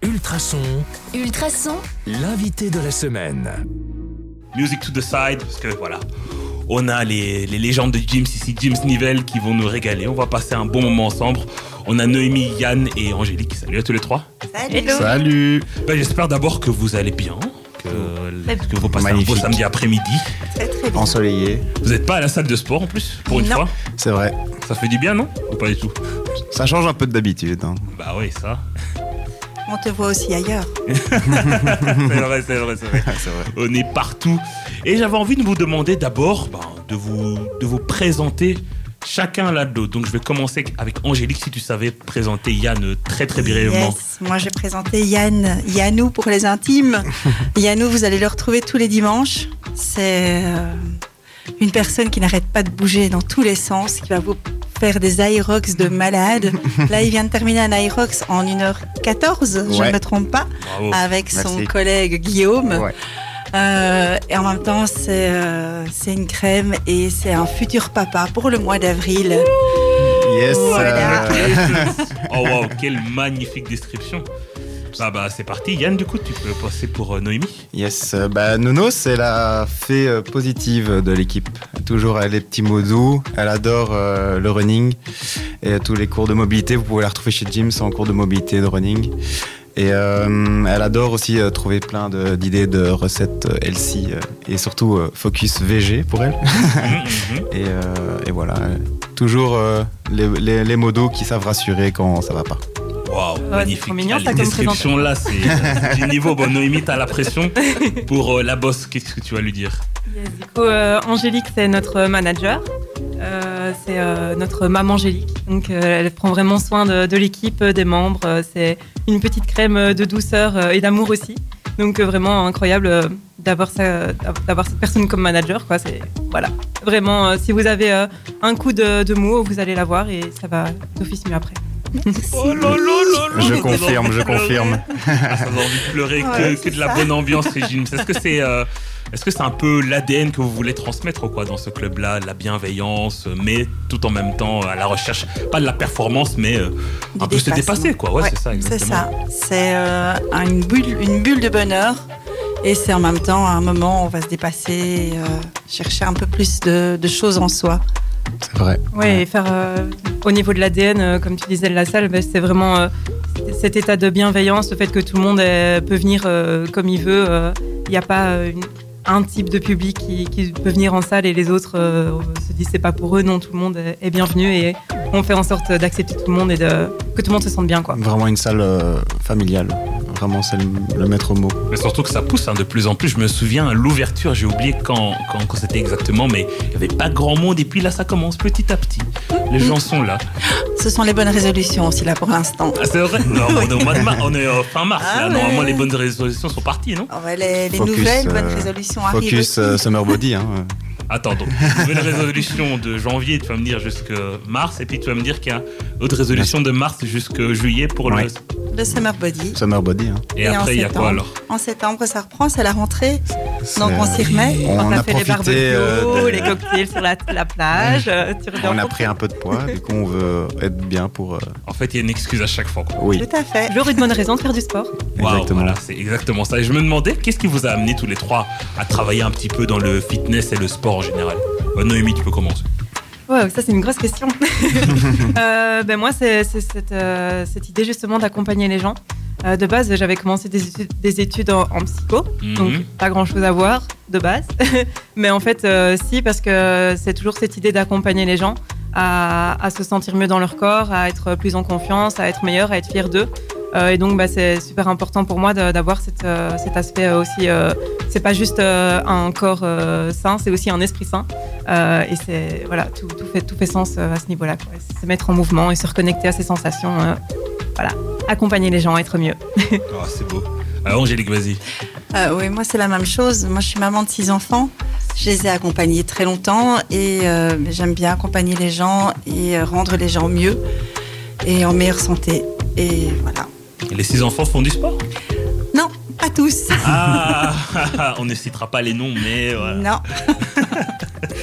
Ultrason, l'invité de la semaine. Music to the side, parce que voilà, on a les légendes de Gims ici, Gims Nivelle, qui vont nous régaler. On va passer un bon moment ensemble. On a Noémie, Yann et Angélique. Salut à tous les trois. Salut. Salut. J'espère d'abord que vous allez bien, que vous passez Magnifique. un beau samedi après-midi. Très très bien. Ensoleillé. Vous n'êtes pas à la salle de sport en plus, pour une Non. fois. C'est vrai. Ça fait du bien, non? Ou pas du tout? Ça change un peu d'habitude. Hein. Bah oui, ça. On te voit aussi ailleurs. C'est vrai. C'est vrai. On est partout. Et j'avais envie de vous demander d'abord de vous présenter chacun l'un de l'autre. Donc je vais commencer avec Angélique, si tu savais présenter Yann très très brièvement. Yes. Moi, j'ai présenté Yannou pour les intimes. Yannou, vous allez le retrouver tous les dimanches. C'est une personne qui n'arrête pas de bouger dans tous les sens, qui va vous faire des aerox de malade. Là, il vient de terminer un aerox en 1h14, je ne me trompe pas, Bravo. avec son Merci. collègue Guillaume. Ouais. Et en même temps, c'est une crème et c'est un futur papa pour le mois d'avril. Yes. Voilà. Oh wow, quelle magnifique description. Bah c'est parti. Yann, du coup, tu peux passer pour Noémie. Yes. Nono, c'est la fée positive de l'équipe. Toujours elle les petits mots doux. Elle adore le running et tous les cours de mobilité. Vous pouvez la retrouver chez Gims en cours de mobilité de running. Et elle adore aussi trouver plein d'idées de recettes healthy et surtout focus VG pour elle. Et voilà, toujours les mots doux qui savent rassurer quand ça va pas. Waouh, magnifique. c'est trop mignon, Ah, ça, les comme descriptions là, c'est du niveau. Bon, Noémie, t'as la pression. Pour la boss, qu'est-ce que tu vas lui dire? Du coup, Angélique, c'est notre manager. C'est notre maman Angélique. Donc, elle prend vraiment soin de l'équipe, des membres. C'est une petite crème de douceur et d'amour aussi. Donc, vraiment incroyable d'avoir cette personne comme manager, quoi. C'est, voilà. Vraiment, si vous avez un coup de mou, vous allez la voir et ça va d'office mieux après. Oh là là là là. Je confirme. Ah, ça donne envie de pleurer, Ouais, que de la ça. bonne ambiance chez Gims. Est-ce que c'est un peu l'ADN que vous voulez transmettre quoi, dans ce club-là, la bienveillance, mais tout en même temps à la recherche, pas de la performance, mais un peu se dépasser, quoi. Ouais, c'est ça, exactement. C'est une bulle de bonheur. Et c'est en même temps un moment où on va se dépasser, chercher un peu plus de choses en soi. C'est vrai. Ouais, et faire au niveau de l'ADN, comme tu disais de la salle, c'est vraiment cet état de bienveillance, le fait que tout le monde peut venir comme il veut. Il n'y a pas un type de public qui peut venir en salle et les autres se disent c'est pas pour eux. Non, tout le monde est bienvenu et on fait en sorte d'accepter tout le monde et que tout le monde se sente bien, quoi. Vraiment une salle familiale. Vraiment, c'est le maître mot. Mais surtout que ça pousse de plus en plus. Je me souviens à l'ouverture, j'ai oublié quand c'était exactement, mais il n'y avait pas grand monde. Et puis là, ça commence petit à petit. Les gens sont là. Ce sont les bonnes résolutions aussi là pour l'instant. Ah, c'est vrai? Non, on est au mois de mars, on est fin mars. Ah là. ouais. Normalement, les bonnes résolutions sont parties, non? Les Focus, nouvelles bonnes résolutions arrivent Focus aussi. Summer Body. Hein. Attends, donc, nouvelle résolution de janvier, tu vas me dire jusque mars, et puis tu vas me dire qu'il y a autre résolution de mars jusque juillet pour Ouais. Le Summer Body. Summer Body. Hein. Et en après, il y a quoi septembre. alors? En septembre, ça reprend, c'est la rentrée. Donc on s'y C'est- remet. On Quand a t'as fait les profité. barbecues, les cocktails sur la plage, tu reviens On a pour- pris un peu de poids. Du coup, on veut être bien pour. En fait, il y a une excuse à chaque fois, quoi. Oui, Tout à fait. Toujours une bonne raison de faire du sport. Waouh, exactement. voilà, c'est exactement ça. Et je me demandais, qu'est-ce qui vous a amené tous les trois à travailler un petit peu dans le fitness et le sport en général? Noémie, tu peux commencer. Ouais, ça c'est une grosse question. Moi, c'est cette idée justement d'accompagner les gens. De base, j'avais commencé des études en psycho, donc pas grand-chose à voir de base. Mais en fait, si, parce que c'est toujours cette idée d'accompagner les gens à se sentir mieux dans leur corps, à être plus en confiance, à être meilleur, à être fier d'eux. Et donc, c'est super important pour moi d'avoir cet aspect aussi. C'est pas juste un corps sain, c'est aussi un esprit sain. Et c'est voilà, tout fait sens à ce niveau-là, quoi. Se mettre en mouvement et se reconnecter à ses sensations. Voilà, accompagner les gens à être mieux. Oh, c'est beau. Alors, Angélique, vas-y. Oui, moi c'est la même chose. Moi je suis maman de 6 enfants. Je les ai accompagnés très longtemps et j'aime bien accompagner les gens et rendre les gens mieux et en meilleure santé. Et voilà. Et les 6 enfants font du sport? Non, pas tous. Ah, on ne citera pas les noms, mais voilà. Non.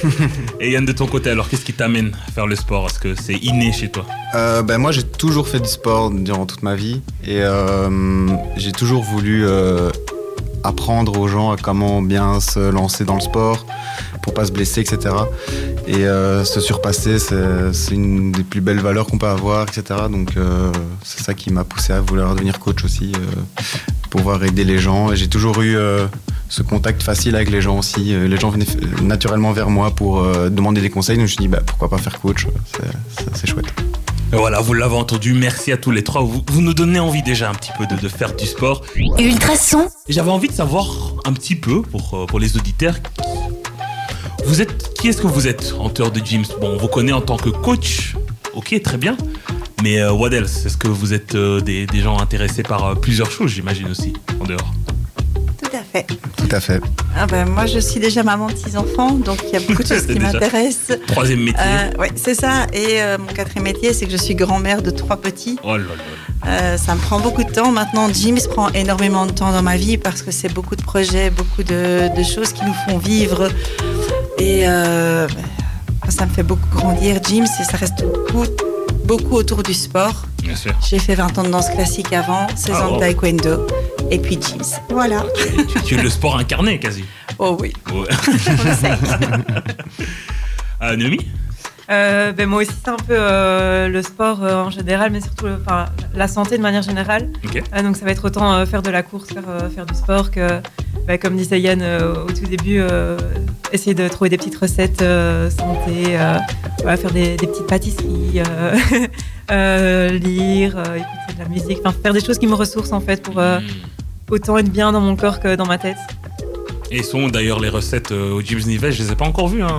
Et Yann, de ton côté, alors, qu'est-ce qui t'amène à faire le sport? Est-ce que c'est inné chez toi? Moi, j'ai toujours fait du sport durant toute ma vie et j'ai toujours voulu apprendre aux gens comment bien se lancer dans le sport pour pas se blesser, etc. Et se surpasser, c'est une des plus belles valeurs qu'on peut avoir, etc. Donc c'est ça qui m'a poussé à vouloir devenir coach aussi, pouvoir aider les gens. Et j'ai toujours eu ce contact facile avec les gens aussi. Les gens venaient naturellement vers moi pour demander des conseils. Donc je me suis dit, pourquoi pas faire coach, c'est chouette. Et voilà, vous l'avez entendu, merci à tous les trois. Vous nous donnez envie déjà un petit peu de faire du sport. Ultrason. J'avais envie de savoir un petit peu, pour les auditeurs, qui est-ce que vous êtes en dehors de Gyms? Bon, on vous connaît en tant que coach, ok, très bien. Mais what else? Est-ce que vous êtes des gens intéressés par plusieurs choses, j'imagine aussi, en dehors? Tout à fait. Tout à fait. Moi, je suis déjà maman de 6 enfants, donc il y a beaucoup de choses qui m'intéressent. 3e métier. Oui, c'est ça. Et mon 4e métier, c'est que je suis grand-mère de 3 petits. Oh là là. Ça me prend beaucoup de temps. Maintenant, Gyms prend énormément de temps dans ma vie parce que c'est beaucoup de projets, beaucoup de choses qui nous font vivre. Et ça me fait beaucoup grandir, Gyms, et ça reste beaucoup autour du sport. Bien sûr. J'ai fait 20 ans de danse classique avant, 16 ans de taekwondo, et puis Gyms. Voilà. Tu es le sport incarné, quasi. Oh oui. Ouais. On essaye. Noémie? Moi aussi, c'est un peu le sport en général, mais surtout la santé de manière générale. Okay. Donc ça va être autant faire de la course, faire du sport que, comme disait Yann au tout début, essayer de trouver des petites recettes santé, faire des petites pâtisseries, lire, écouter de la musique, faire des choses qui me ressourcent en fait pour autant être bien dans mon corps que dans ma tête. Et sont d'ailleurs les recettes au Gyms Nivelles, je les ai pas encore vues.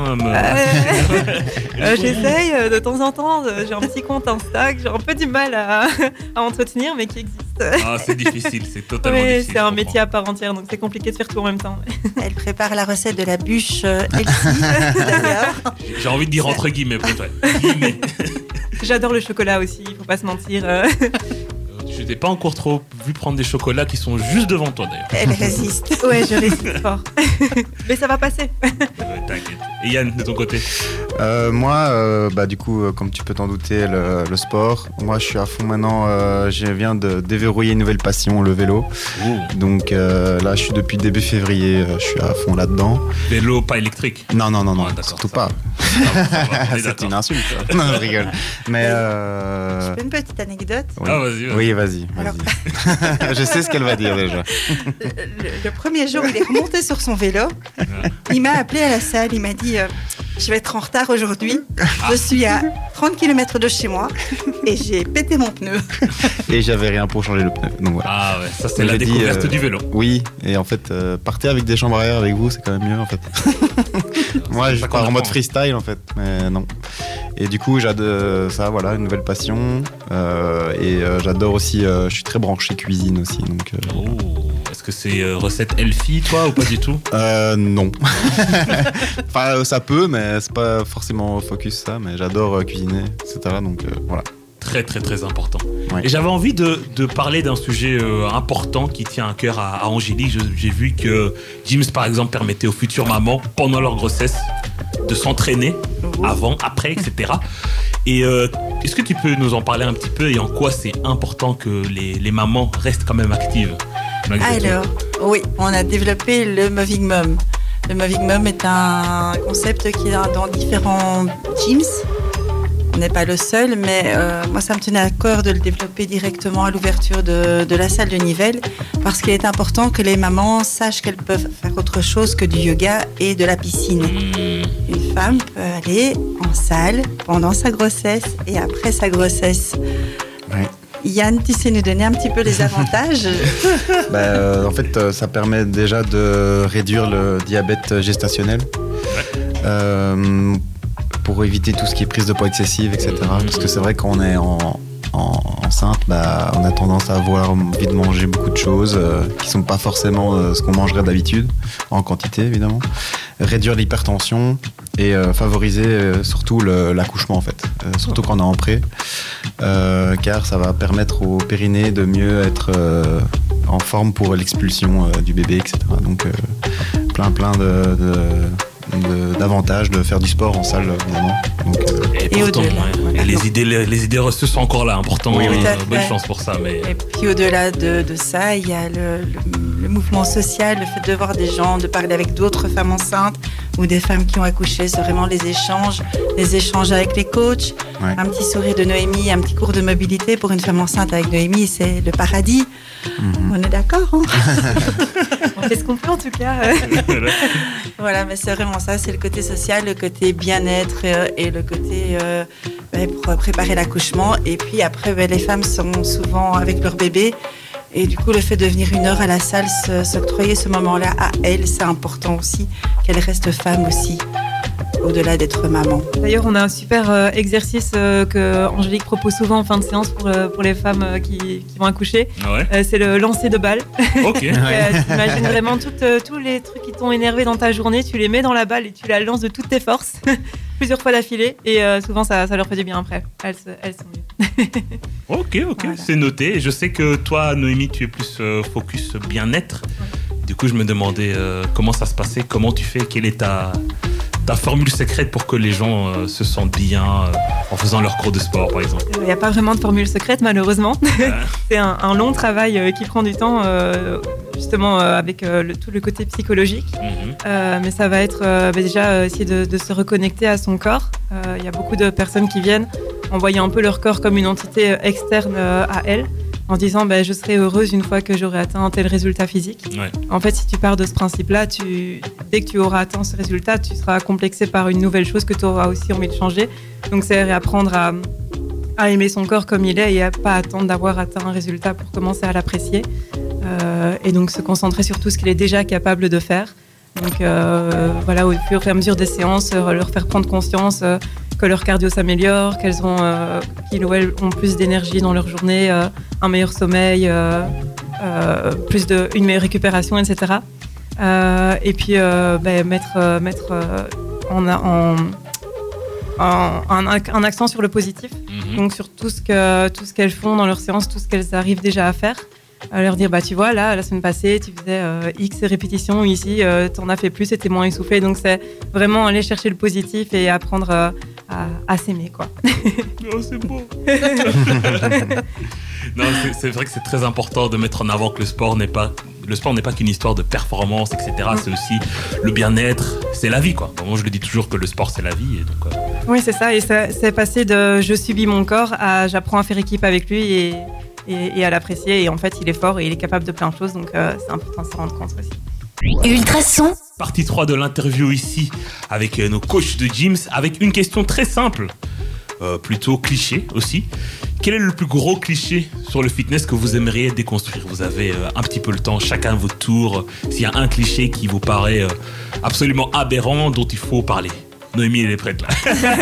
J'essaye de temps en temps, j'ai un petit compte Insta que j'ai un peu du mal à entretenir, mais qui existe. Ah, c'est difficile, c'est totalement difficile. C'est un métier à part entière, donc c'est compliqué de faire tout en même temps. Elle prépare la recette de la bûche Elsie, d'ailleurs. J'ai envie de dire entre guillemets, peut-être. J'adore le chocolat aussi, il faut pas se mentir. Je t'ai pas encore trop vu prendre des chocolats qui sont juste devant toi d'ailleurs. Elle résiste. Ouais, je résiste fort. Mais ça va passer. T'inquiète. Et Yann, de ton côté? Moi, du coup, comme tu peux t'en douter, le sport. Moi, je suis à fond maintenant. Je viens de déverrouiller une nouvelle passion, le vélo. Ouh. Donc là, je suis depuis début février, je suis à fond là-dedans. Vélo pas électrique? Non, Ah, surtout pas. C'est une insulte. Non, je rigole. Mais Je fais une petite anecdote. oui. Ah, vas-y. Oui, vas-y. Alors- Je sais ce qu'elle va dire déjà. Le premier jour, il est remonté sur son vélo. Il m'a appelé à la salle. Il m'a dit je vais être en retard aujourd'hui. Je suis à 30 km de chez moi et j'ai pété mon pneu. Et j'avais rien pour changer le pneu. Donc voilà. Ah ouais, ça c'est la J'ai dit, découverte du vélo. Oui, et en fait, partez avec des chambres à air avec vous, c'est quand même mieux en fait. Moi, je ça pars en qu'on mode apprend. freestyle en fait, mais non. Et du coup, j'adore ça, voilà, une nouvelle passion. J'adore aussi, je suis très branché cuisine aussi, donc. Oh, est-ce que c'est recette healthy toi ou pas du tout? Non. Enfin, ça peut, mais c'est pas forcément focus ça. Mais j'adore cuisiner, etc. Donc voilà. Très très très important. Ouais. Et j'avais envie de parler d'un sujet important qui tient à cœur à Angélique. J'ai vu que Gyms par exemple permettait aux futures mamans pendant leur grossesse de s'entraîner avant, après, etc. Et est-ce que tu peux nous en parler un petit peu et en quoi c'est important que les mamans restent quand même actives malgré tout? Alors, oui, on a développé le Moving Mom. Le Moving Mom est un concept qui est dans différents gyms. On n'est pas le seul, mais moi, ça me tenait à cœur de le développer directement à l'ouverture de la salle de Nivelles, parce qu'il est important que les mamans sachent qu'elles peuvent faire autre chose que du yoga et de la piscine. Une femme peut aller en salle pendant sa grossesse et après sa grossesse. Ouais. Yann, tu sais nous donner un petit peu les avantages? En fait, ça permet déjà de réduire le diabète gestationnel. Pour éviter tout ce qui est prise de poids excessive, etc. Parce que c'est vrai qu'on est enceinte, on a tendance à avoir envie de manger beaucoup de choses qui sont pas forcément ce qu'on mangerait d'habitude, en quantité évidemment. Réduire l'hypertension et favoriser surtout l'accouchement en fait, surtout quand on est en pré, car ça va permettre au périnée de mieux être en forme pour l'expulsion du bébé, etc. Donc plein d'avantages de faire du sport en salle, évidemment. Donc, et pourtant, et les idées reçues sont encore là, important. Oui, bonne chance pour ça. Mais... Et puis au-delà de ça, il y a le mouvement social, le fait de voir des gens, de parler avec d'autres femmes enceintes ou des femmes qui ont accouché, c'est vraiment les échanges avec les coachs. Ouais. Un petit sourire de Noémie, un petit cours de mobilité pour une femme enceinte avec Noémie, c'est le paradis. On est d'accord, hein? On fait ce qu'on peut en tout cas. Voilà, mais c'est vraiment ça, c'est le côté social, le côté bien-être et le côté pour préparer l'accouchement. Et puis après, les femmes sont souvent avec leur bébé. Et du coup, le fait de venir 1 heure à la salle, s'octroyer ce moment-là à elle, c'est important aussi, qu'elle reste femme aussi, au-delà d'être maman. D'ailleurs, on a un super exercice que Angélique propose souvent en fin de séance pour les femmes qui vont accoucher. Ouais. C'est le lancer de balle. Ok. T'imagines vraiment tous les trucs qui t'ont énervé dans ta journée, tu les mets dans la balle et tu la lances de toutes tes forces, plusieurs fois d'affilée. Et souvent, ça leur fait du bien après. Elles sont mieux. Ok, voilà. C'est noté. Je sais que toi, Noémie, tu es plus focus bien-être. Ouais. Du coup, je me demandais comment ça se passait, comment tu fais, quelle est ta formule secrète pour que les gens se sentent bien en faisant leur cours de sport, par exemple? Il n'y a pas vraiment de formule secrète, malheureusement. C'est un long travail qui prend du temps, justement, avec tout le côté psychologique. Mais ça va être déjà essayer de se reconnecter à son corps. Il y a beaucoup de personnes qui viennent en voyant un peu leur corps comme une entité externe à elles, en disant je serai heureuse une fois que j'aurai atteint un tel résultat physique. Ouais. En fait, si tu pars de ce principe-là, dès que tu auras atteint ce résultat, tu seras complexé par une nouvelle chose que tu auras aussi envie de changer. Donc c'est réapprendre à aimer son corps comme il est et à pas attendre d'avoir atteint un résultat pour commencer à l'apprécier. Et donc se concentrer sur tout ce qu'il est déjà capable de faire. Donc voilà, au fur et à mesure des séances, leur faire prendre conscience que leur cardio s'améliore, qu'ils ou elles ont plus d'énergie dans leur journée, un meilleur sommeil, une meilleure récupération, etc. Et puis mettre un accent sur le positif, donc sur tout ce qu'elles font dans leurs séances, tout ce qu'elles arrivent déjà à faire. À leur dire, tu vois, là, la semaine passée, tu faisais X répétitions, ici, t'en as fait plus et t'es moins essoufflé. Donc, c'est vraiment aller chercher le positif et apprendre à s'aimer, quoi. Oh, c'est beau. Non, c'est vrai que c'est très important de mettre en avant que le sport n'est pas qu'une histoire de performance, etc. C'est aussi le bien-être, c'est la vie, quoi. Moi, je le dis toujours que le sport, c'est la vie. Et donc, Oui, c'est ça. Et c'est passé de je subis mon corps à j'apprends à faire équipe avec lui et à l'apprécier. Et en fait, il est fort et il est capable de plein de choses. Donc, c'est important de s'en rendre compte aussi. Ultrason. Partie 3 de l'interview ici avec nos coachs de gyms, avec une question très simple, plutôt cliché aussi. Quel est le plus gros cliché sur le fitness que vous aimeriez déconstruire? Vous avez un petit peu le temps, chacun votre tour. S'il y a un cliché qui vous paraît absolument aberrant, dont il faut parler. Noémie, elle est prête là.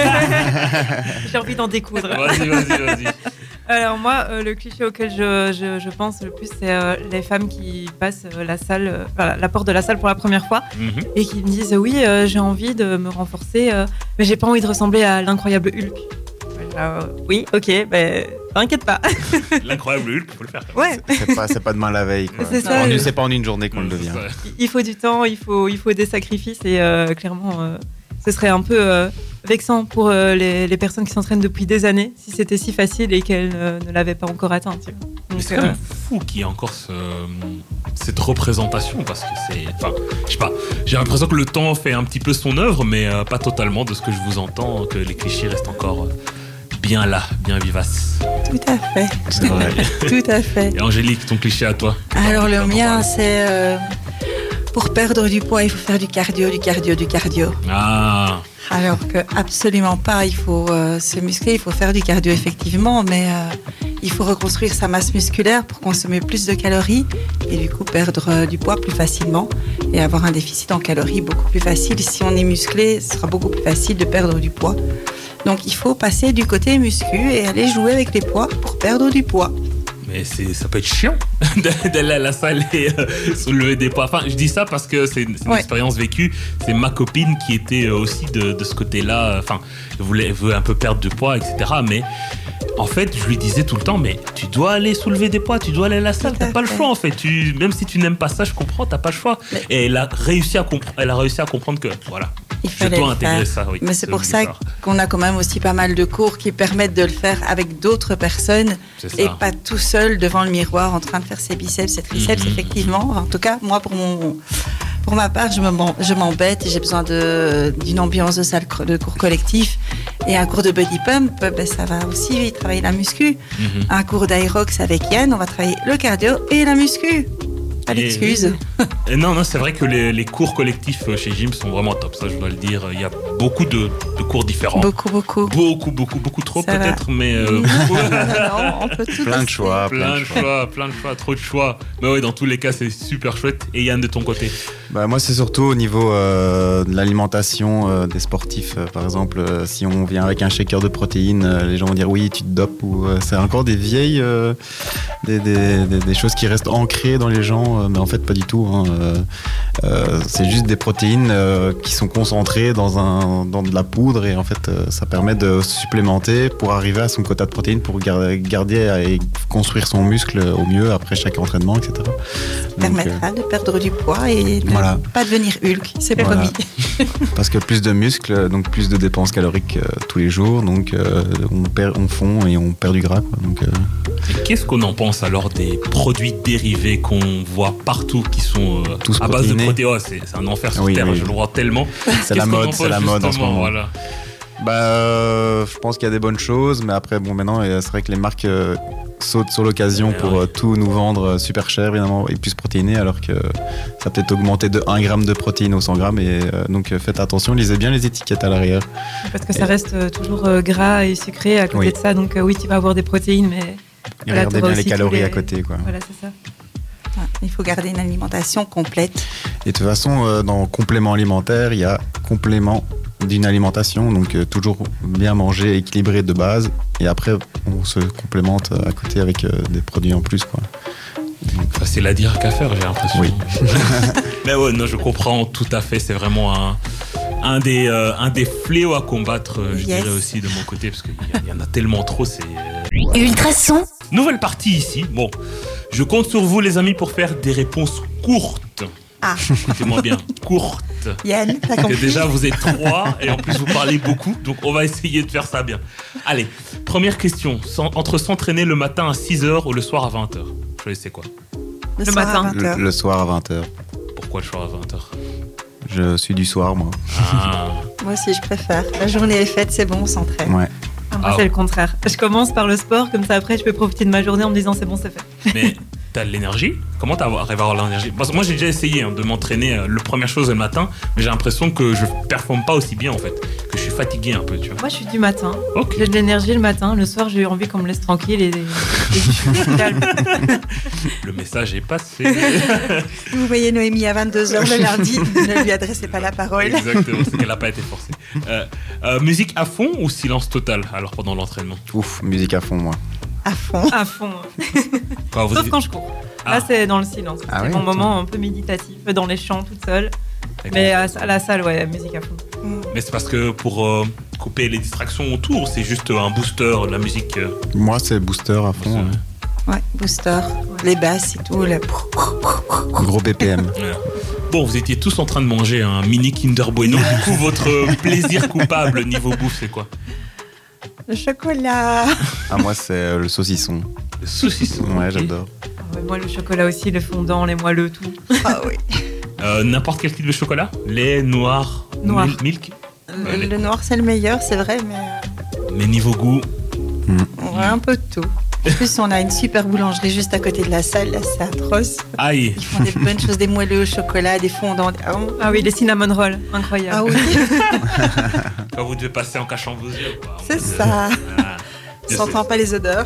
J'ai envie d'en découdre. Vas-y. Alors moi, le cliché auquel je pense le plus, c'est les femmes qui passent la porte de la salle pour la première fois et qui me disent oui, j'ai envie de me renforcer, mais j'ai pas envie de ressembler à l'incroyable Hulk. Oui, ok, t'inquiète pas. L'incroyable Hulk, faut le faire. Ouais. C'est pas demain la veille, quoi. C'est ça. C'est pas en une journée qu'on le devient. Il faut du temps, il faut des sacrifices et clairement, ce serait un peu vexant pour les personnes qui s'entraînent depuis des années si c'était si facile et qu'elles ne l'avaient pas encore atteint. Tu vois. Donc, mais c'est quand même fou qu'il y ait encore cette représentation parce que c'est... Enfin, je sais pas, j'ai l'impression que le temps fait un petit peu son œuvre, mais pas totalement de ce que je vous entends, que les clichés restent encore bien là, bien vivaces. Tout à fait. C'est vrai. Tout à fait. Et Angélique, ton cliché à toi? Alors le mien, c'est... pour perdre du poids, il faut faire du cardio. Ah. Alors que absolument pas, il faut se muscler, il faut faire du cardio effectivement, mais il faut reconstruire sa masse musculaire pour consommer plus de calories et du coup perdre du poids plus facilement et avoir un déficit en calories beaucoup plus facile. Si on est musclé, ce sera beaucoup plus facile de perdre du poids. Donc il faut passer du côté muscu et aller jouer avec les poids pour perdre du poids. Mais ça peut être chiant d'aller à la salle et soulever des poids. Enfin, je dis ça parce que c'est une expérience vécue. C'est ma copine qui était aussi de ce côté-là. Enfin, veut un peu perdre de poids, etc. Mais en fait, je lui disais tout le temps, mais tu dois aller soulever des poids, tu dois aller à la salle. T'as pas le choix, en fait. Même si tu n'aimes pas ça, je comprends, t'as pas le choix. Et elle a réussi à comprendre que, voilà, Il fallait je dois le faire. intégrer ça, oui. Mais c'est pour ça qu'on a quand même aussi pas mal de cours qui permettent de le faire avec d'autres personnes et pas tout seul devant le miroir en train de faire ses biceps, ses triceps, effectivement. En tout cas, moi, pour ma part, je m'embête et j'ai besoin d'une ambiance de salle de cours collectif. Et un cours de body pump, ça va aussi travailler la muscu. Un cours d'aérox avec Yann, on va travailler le cardio et la muscu. Pas d'excuses. Non, c'est vrai que les cours collectifs chez Gym sont vraiment top, ça je dois le dire. Il y a beaucoup de cours différents. Beaucoup trop ça peut-être, va. mais... non, on peut tout plein de choix. Plein de choix, trop de choix. Mais oui, dans tous les cas, c'est super chouette. Et Yann, de ton côté? Moi, c'est surtout au niveau de l'alimentation des sportifs. Par exemple, si on vient avec un shaker de protéines, les gens vont dire oui, tu te dopes. Ou, c'est encore des vieilles... des choses qui restent ancrées dans les gens, mais en fait, pas du tout. C'est juste des protéines qui sont concentrées dans de la poudre et en fait, ça permet de supplémenter pour arriver à son quota de protéines pour garder et construire son muscle au mieux après chaque entraînement, etc. Ça permettra de perdre du poids et de pas devenir Hulk, c'est promis. Parce que plus de muscles, donc plus de dépenses caloriques tous les jours, donc on fond et on perd du gras. Quoi, donc, Et qu'est-ce qu'on en pense alors des produits dérivés qu'on voit partout qui sont à base de protéines? C'est un enfer sur Terre, je le vois tellement. C'est la mode en ce moment. Voilà. Je pense qu'il y a des bonnes choses, mais après, maintenant, c'est vrai que les marques sautent sur l'occasion pour tout nous vendre super cher, évidemment, et plus protéiné, alors que ça peut être augmenté de 1 gramme de protéines au 100 grammes. Et donc, faites attention, lisez bien les étiquettes à l'arrière. Parce que ça reste toujours gras et sucré à côté de ça. Donc, oui, tu vas avoir des protéines, mais... regardez bien les calories à côté, quoi. Voilà, c'est ça. Il faut garder une alimentation complète. Et de toute façon, dans complément alimentaire, il y a complément d'une alimentation, donc toujours bien manger, équilibré de base, et après on se complémente à côté avec des produits en plus, quoi. Facile à dire qu'à faire, j'ai l'impression. Oui. Mais ouais, non, je comprends tout à fait. C'est vraiment un des fléaux à combattre, je dirais aussi de mon côté, parce qu'il y en a tellement trop. C'est Ultrason. Nouvelle partie ici. Bon, je compte sur vous, les amis, pour faire des réponses courtes. Écoutez-moi bien, courtes. Yann, t'as parce compris. que déjà vous êtes 3 et en plus vous parlez beaucoup, donc on va essayer de faire ça bien. Allez, première question. Entre s'entraîner le matin à 6h ou le soir à 20h, choisissez quoi? Le matin. Le soir à 20h. Pourquoi le soir à 20h? Je suis du soir, moi. Moi aussi, je préfère. La journée est faite, c'est bon, on s'entraîne. Ouais. Moi, c'est le contraire. Je commence par le sport, comme ça après je peux profiter de ma journée en me disant c'est bon, c'est fait. Mais t'as de l'énergie? Comment t'arrives à avoir l'énergie? Parce que moi j'ai déjà essayé de m'entraîner la première chose le matin, mais j'ai l'impression que je performe pas aussi bien en fait, que je suis fatigué un peu, tu vois. Moi je suis du matin, Okay. J'ai de l'énergie le matin, le soir j'ai eu envie qu'on me laisse tranquille et je suis calme. Le message est passé. Vous voyez Noémie à 22h le lundi, ne lui adressez pas la parole. Exactement, c'est qu'elle n'a pas été forcée. Musique à fond ou silence total alors pendant l'entraînement? Ouf, musique à fond, moi. À fond. À fond. Sauf quand je cours. Là c'est dans le silence. C'est mon moment un peu méditatif, dans les champs toute seule. Mais à la salle, ouais, musique à fond. Mais c'est parce que pour couper les distractions autour, c'est juste un booster, la musique. Moi, c'est booster à fond. Ouais, booster. Les basses et tout. Gros BPM. Ouais. Bon, vous étiez tous en train de manger un mini Kinder Bueno. Du coup, votre plaisir coupable niveau bouffe, c'est quoi? Le chocolat. Moi, c'est le saucisson. Le saucisson. Ouais, okay. J'adore. Ouais, moi, le chocolat aussi, le fondant, les moelleux, tout. Ah oui. N'importe quel type de chocolat? Lait, noir. Milk. Le noir, c'est le meilleur, c'est vrai, mais niveau goût. Ouais, un peu de tout. En plus, on a une super boulangerie juste à côté de la salle, là, c'est atroce. Aïe. Ils font des bonnes choses, des moelleux au chocolat, des fondants. Ah oui, les cinnamon rolls, incroyable. Ah oui. Quand vous devez passer en cachant vos yeux, quoi. C'est ça. On s'entend pas les odeurs.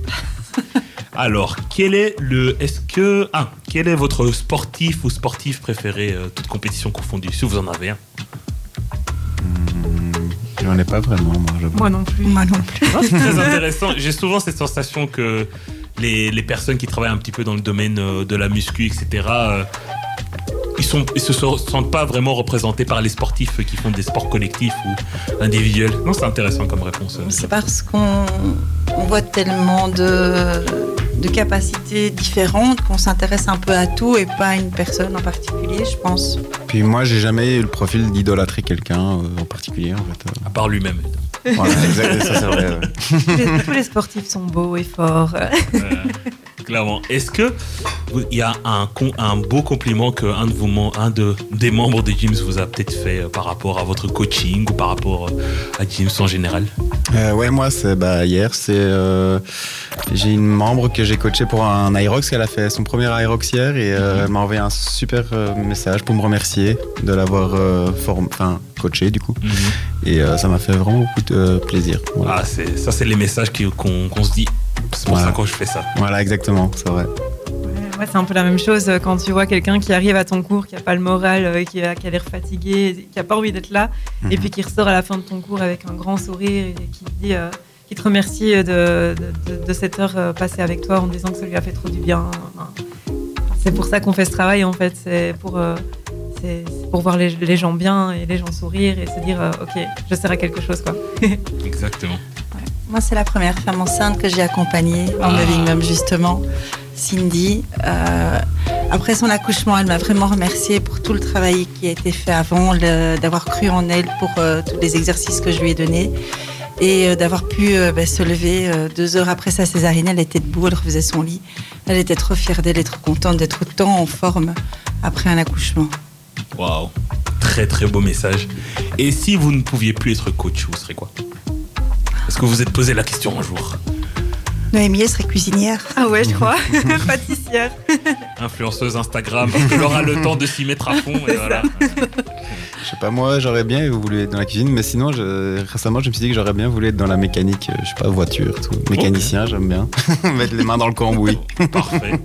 Alors, quel est votre sportif ou sportive préféré, toute compétition confondue, si vous en avez un? J'en ai pas vraiment, moi non plus. C'est très intéressant. J'ai souvent cette sensation que les personnes qui travaillent un petit peu dans le domaine de la muscu, etc., ils se sentent pas vraiment représentés par les sportifs qui font des sports collectifs ou individuels. Non, c'est intéressant comme réponse. C'est parce qu'on voit tellement de capacités différentes, qu'on s'intéresse un peu à tout et pas à une personne en particulier, je pense. Puis moi, j'ai jamais eu le profil d'idolâtrer quelqu'un en particulier, en fait. À part lui-même. Voilà, exactement, ça c'est vrai. Tous les sportifs sont beaux et forts. Clairement. Est-ce que il y a un beau compliment qu'un des membres de Gyms vous a peut-être fait par rapport à votre coaching ou par rapport à Gyms en général? Ouais, moi, hier, j'ai une membre que j'ai coachée pour un Aerox. Elle a fait son premier Aerox hier et elle m'a envoyé un super message pour me remercier de l'avoir coaché du coup. Et ça m'a fait vraiment beaucoup de plaisir. Voilà. Ça, c'est les messages qu'on se dit. C'est pour ça que je fais ça. Voilà, exactement, c'est vrai. Ouais, c'est un peu la même chose quand tu vois quelqu'un qui arrive à ton cours, qui n'a pas le moral, qui a l'air fatigué, qui n'a pas envie d'être là, et puis qui ressort à la fin de ton cours avec un grand sourire et qui te remercie de cette heure passée avec toi en disant que ça lui a fait trop du bien. C'est pour ça qu'on fait ce travail en fait, c'est pour voir les gens bien et les gens sourire et se dire ok, je sers à quelque chose quoi. Exactement. Ouais. Moi, c'est la première femme enceinte que j'ai accompagnée en Moving Mom justement. Cindy, après son accouchement, elle m'a vraiment remerciée pour tout le travail qui a été fait avant, d'avoir cru en elle pour tous les exercices que je lui ai donnés et d'avoir pu se lever 2 heures après sa césarienne. Elle était debout, elle refaisait son lit. Elle était trop fière d'elle et trop contente d'être autant en forme après un accouchement. Waouh, très très beau message. Et si vous ne pouviez plus être coach, vous serez quoi? Est-ce que vous vous êtes posé la question un jour? Noémie, elle serait cuisinière. Ah ouais, je crois. Pâtissière. Influenceuse Instagram, parce qu'elle aura le temps de s'y mettre à fond. Et voilà. Je sais pas, moi j'aurais bien voulu être dans la cuisine, mais sinon récemment je me suis dit que j'aurais bien voulu être dans la mécanique, je sais pas, voiture, tout. Mécanicien, okay. J'aime bien. Mettre les mains dans le cambouis. Parfait.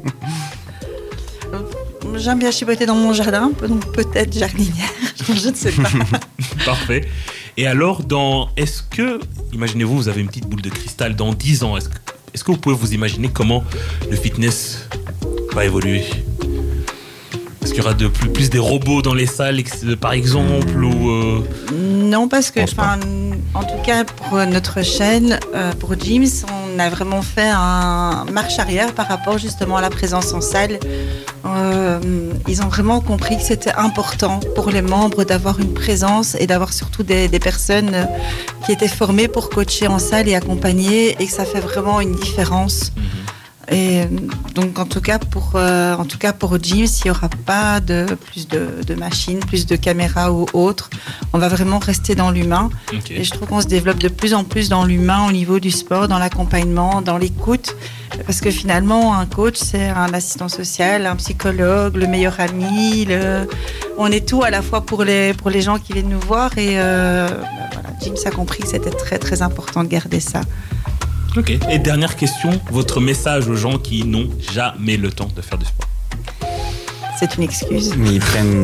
J'aime bien chipoter dans mon jardin, donc peut-être jardinière, je ne sais pas. Parfait. Et alors, est-ce que, imaginez-vous, vous avez une petite boule de cristal dans 10 ans, est-ce que vous pouvez vous imaginer comment le fitness va évoluer? Est-ce qu'il y aura plus des robots dans les salles, par exemple ou Non, parce que, en tout cas, pour notre chaîne, pour Gyms, on a vraiment fait un marche arrière par rapport justement à la présence en salle. Ils ont vraiment compris que c'était important pour les membres d'avoir une présence et d'avoir surtout des personnes qui étaient formées pour coacher en salle et accompagner, et que ça fait vraiment une différence. Et donc en tout cas pour Gyms, il n'y aura pas plus de machines, plus de caméras ou autres. On va vraiment rester dans l'humain. Okay. Et je trouve qu'on se développe de plus en plus dans l'humain au niveau du sport, dans l'accompagnement, dans l'écoute. Parce que finalement, un coach, c'est un assistant social, un psychologue, le meilleur ami. On est tout à la fois pour les gens qui viennent nous voir. Et Gyms a compris que c'était très très important de garder ça. Ok. Et dernière question, votre message aux gens qui n'ont jamais le temps de faire du sport? C'est une excuse. Mais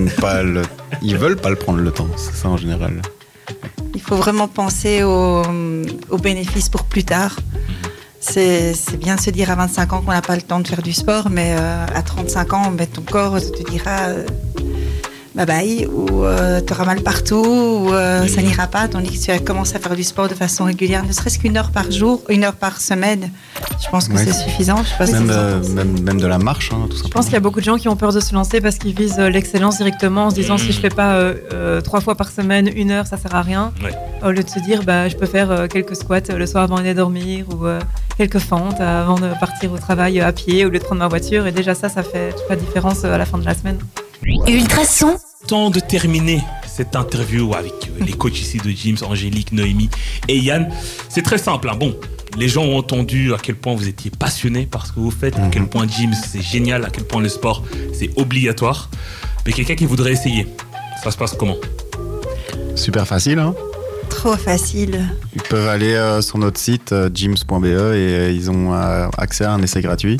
ils veulent pas le prendre le temps, c'est ça en général. Il faut vraiment penser aux bénéfices pour plus tard. C'est bien de se dire à 25 ans qu'on n'a pas le temps de faire du sport, mais à 35 ans, ton corps te dira bye bye, ou tu auras mal partout, ou ça n'ira pas, tandis que tu as commencé à faire du sport de façon régulière, ne serait-ce qu'1 heure par jour, 1 heure par semaine. Je pense que c'est suffisant. Je sais pas même de la marche, tout simplement. Je pense qu'il y a beaucoup de gens qui ont peur de se lancer parce qu'ils visent l'excellence directement en se disant si je fais pas 3 fois par semaine, 1 heure, ça sert à rien. Ouais. Au lieu de se dire je peux faire quelques squats le soir avant d'aller dormir, ou quelques fentes avant de partir au travail à pied au lieu de prendre ma voiture, et déjà ça fait toute la différence à la fin de la semaine. Ultrason. Temps de terminer cette interview avec les coachs ici de Gyms, Angélique, Noémie et Yann. C'est très simple. Bon, les gens ont entendu à quel point vous étiez passionnés par ce que vous faites, à quel point Gyms c'est génial, à quel point le sport c'est obligatoire. Mais quelqu'un qui voudrait essayer, ça se passe comment? Super facile, hein? Trop facile. Ils peuvent aller sur notre site gyms.be et ils ont accès à un essai gratuit.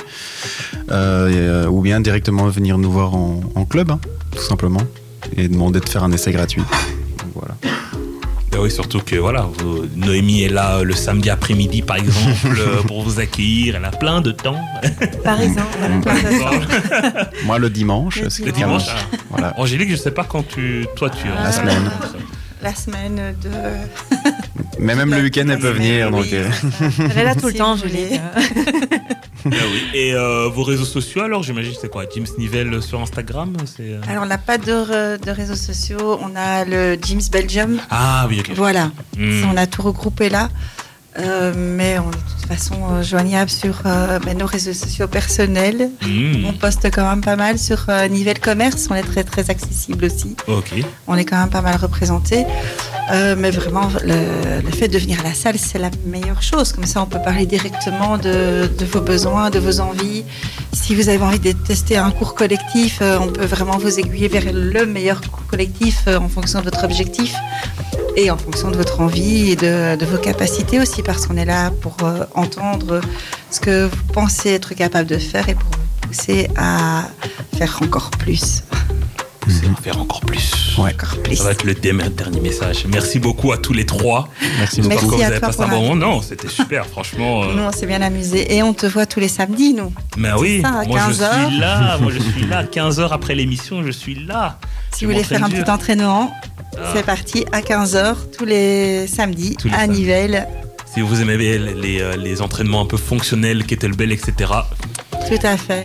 Ou bien directement venir nous voir en club, tout simplement, et demander de faire un essai gratuit. Donc, voilà. Ben oui, surtout que Noémie est là le samedi après-midi, par exemple, pour vous accueillir. Elle a plein de temps. Par exemple, elle a plein de temps. Moi, le dimanche. Le dimanche. Voilà. Angélique, je ne sais pas quand tu la semaine. La semaine de... Mais même le week-end, elle peut venir. Donc... Elle est là tout le temps, Angélique. oui. Et vos réseaux sociaux, alors, j'imagine, c'est quoi? Jims Nivelle sur Instagram? Alors, on n'a pas de réseaux sociaux. On a le Jims Belgium. Ah oui, ok. Voilà. On a tout regroupé là. Mais on est de toute façon joignable sur nos réseaux sociaux personnels. On poste quand même pas mal sur Nivelle Commerce. On est très très accessible aussi. Ok. On est quand même pas mal représenté. Mais vraiment, le fait de venir à la salle, c'est la meilleure chose. Comme ça, on peut parler directement de vos besoins, de vos envies. Si vous avez envie de tester un cours collectif, on peut vraiment vous aiguiller vers le meilleur cours collectif en fonction de votre objectif. Et en fonction de votre envie et de vos capacités aussi, parce qu'on est là pour entendre ce que vous pensez être capable de faire et pour vous pousser à faire encore plus. Pousser à faire encore plus. Ouais. Encore plus. Ça va être le dernier message. Merci beaucoup à tous les trois. Merci Merci beaucoup. Vous à avez toi passé un bon moment. Non, c'était super, franchement. Nous, on s'est bien amusés. Et on te voit tous les samedis, nous. Mais oui, ça, à moi 15 je suis là. Moi je suis là. 15h après l'émission, je suis là. Si vous voulez faire un petit entraînement, c'est parti à 15h tous les samedis Tous les à samedis. Nivelle. Si vous aimez les entraînements un peu fonctionnels, kettlebell, etc., Tout à fait.